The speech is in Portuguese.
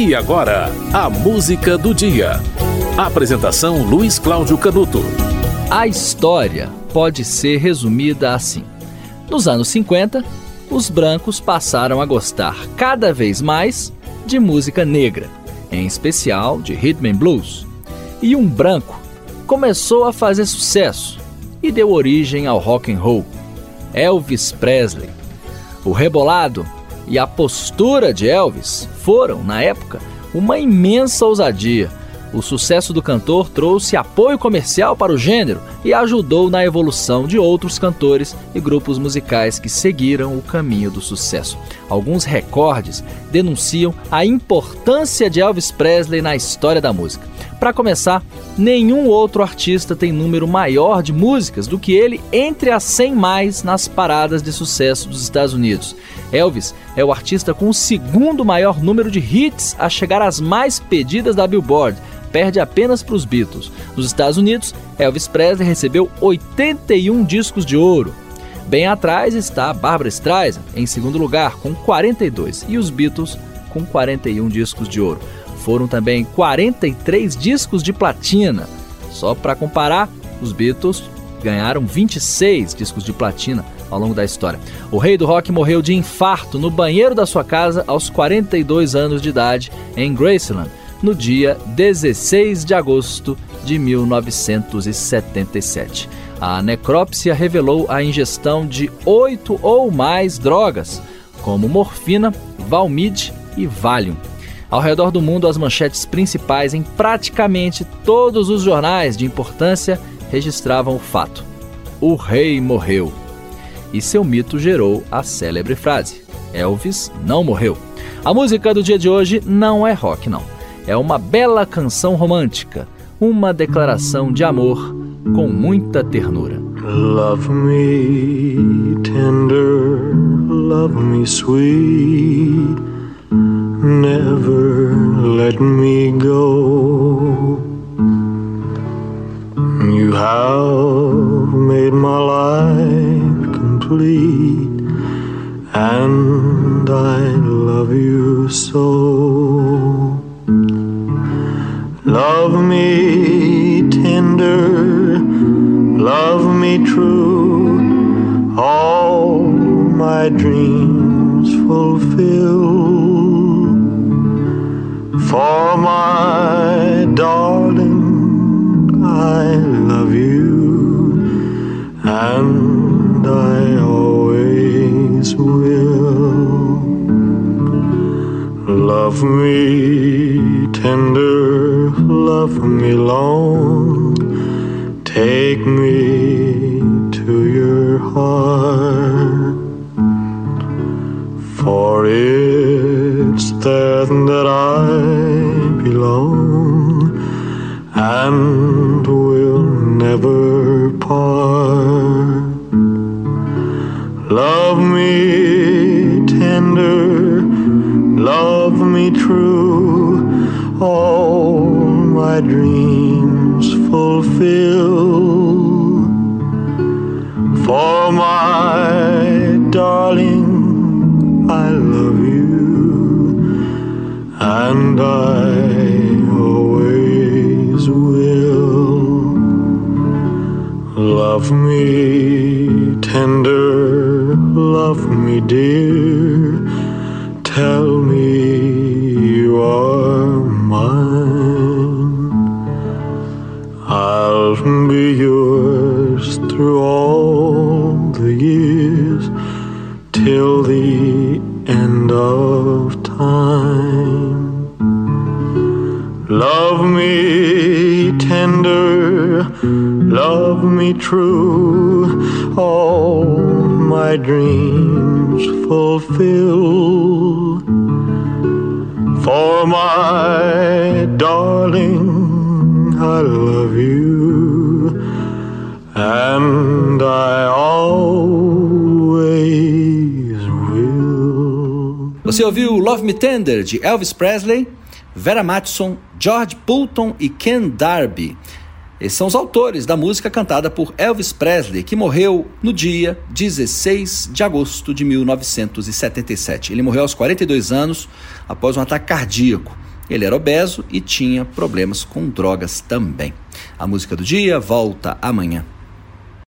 E agora, a música do dia. Apresentação Luiz Cláudio Canuto. A história pode ser resumida assim. Nos anos 50, os brancos passaram a gostar cada vez mais de música negra, em especial de rhythm and blues. E um branco começou a fazer sucesso e deu origem ao rock and roll, Elvis Presley. O rebolado e a postura de Elvis foram, na época, uma imensa ousadia. O sucesso do cantor trouxe apoio comercial para o gênero e ajudou na evolução de outros cantores e grupos musicais que seguiram o caminho do sucesso. Alguns recordes denunciam a importância de Elvis Presley na história da música. Para começar, nenhum outro artista tem número maior de músicas do que ele entre as 100 mais nas paradas de sucesso dos Estados Unidos. Elvis é o artista com o segundo maior número de hits a chegar às mais pedidas da Billboard, perde apenas para os Beatles. Nos Estados Unidos, Elvis Presley recebeu 81 discos de ouro. Bem atrás está Barbra Streisand, em segundo lugar, com 42, e os Beatles com 41 discos de ouro. Foram também 43 discos de platina. Só para comparar, os Beatles ganharam 26 discos de platina ao longo da história. O rei do rock morreu de infarto no banheiro da sua casa aos 42 anos de idade, em Graceland, no dia 16 de agosto de 1977. A necrópsia revelou a ingestão de 8 ou mais drogas, como morfina, Valmid e Valium. Ao redor do mundo, as manchetes principais em praticamente todos os jornais de importância registravam o fato: o rei morreu. E seu mito gerou a célebre frase: Elvis não morreu. A música do dia de hoje não é rock, não. É uma bela canção romântica, uma declaração de amor com muita ternura. Love me tender, love me sweet, never let me go. You have made my life complete, and I love you so. Love me tender, love me true, all my dreams fulfill. For my darling, I love you, and I always will. Love me tender, love me long, take me to your heart, for it's there that I belong and will never part. Love me tender, love me true, all my dreams fulfill. For my darling, I love you, and I always will. Love me tender, love me dear, tell me you are mine. I'll be yours through all the years, till the end of time. Love me tender, love me true, all my dreams fulfill. For my darling, I love you, and I always will. Você ouviu Love Me Tender, de Elvis Presley, Vera Mattson, George Poulton e Ken Darby. Esses são os autores da música cantada por Elvis Presley, que morreu no dia 16 de agosto de 1977. Ele morreu aos 42 anos após um ataque cardíaco. Ele era obeso e tinha problemas com drogas também. A música do dia volta amanhã.